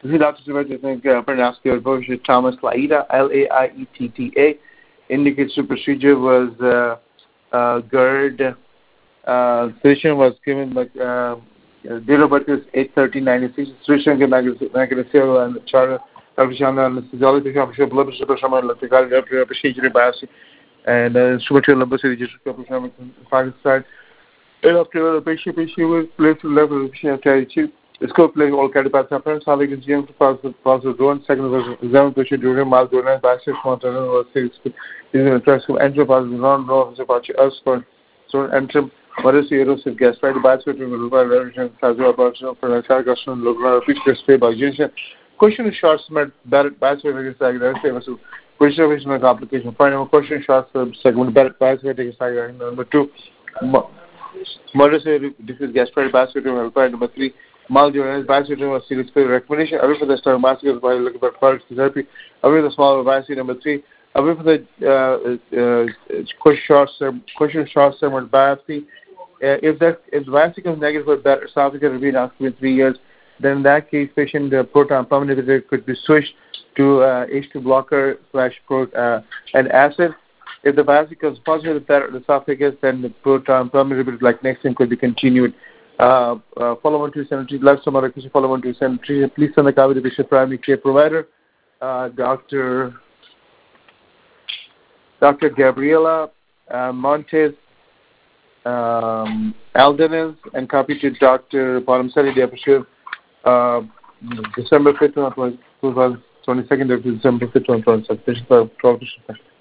The doctor's pronounced Professor Thomas Laita, Laetta, indicates the procedure was GERD. Physician was given date of birth is 8/13/96. Physician given negative and charter. Dr. Shana anesthesiology, blood pressure, procedure biopsy, and superficial lumbar surgery, side. After the patient was placed to level of the patient, the scope plays all cardiopathic appearance, how we can see him to pass the drone. Second was examine patient during mild donor, backstage mountain, or sales, using a trust of entry pass, non-law, us for so enter. What is the erosive gas? Right, the biopsy will require revision, causal abortion, for a calculation, local, feature, spray by Jason. Question is short, smart, biopsy, diagnosis, preservation of application. Final question, short, segment, biopsy, number 2. Murder diffuse gastritis biopsy, number 3. Mild urinary biopsy was serious failure recommendation. Away from the stomach massacres by looking at products therapy. Away from the small biopsy, number 3. Away from the question short segment biopsy. If the biopsy comes negative for that esophagus will be in 3 years, then in that case, patient proton pump inhibitor could be switched to H2 blocker / an acid. If the biopsy comes positive with that esophagus, then the proton pump inhibitor like Nexium could be continued. Follow 1273, left some other question, follow 1273. Please send the copy to the patient primary care provider, Dr. Gabriela Montes Aldenes, and copy to Dr. Paramsari Diapashiv, December 5th, 2022 to December 5th, 2022.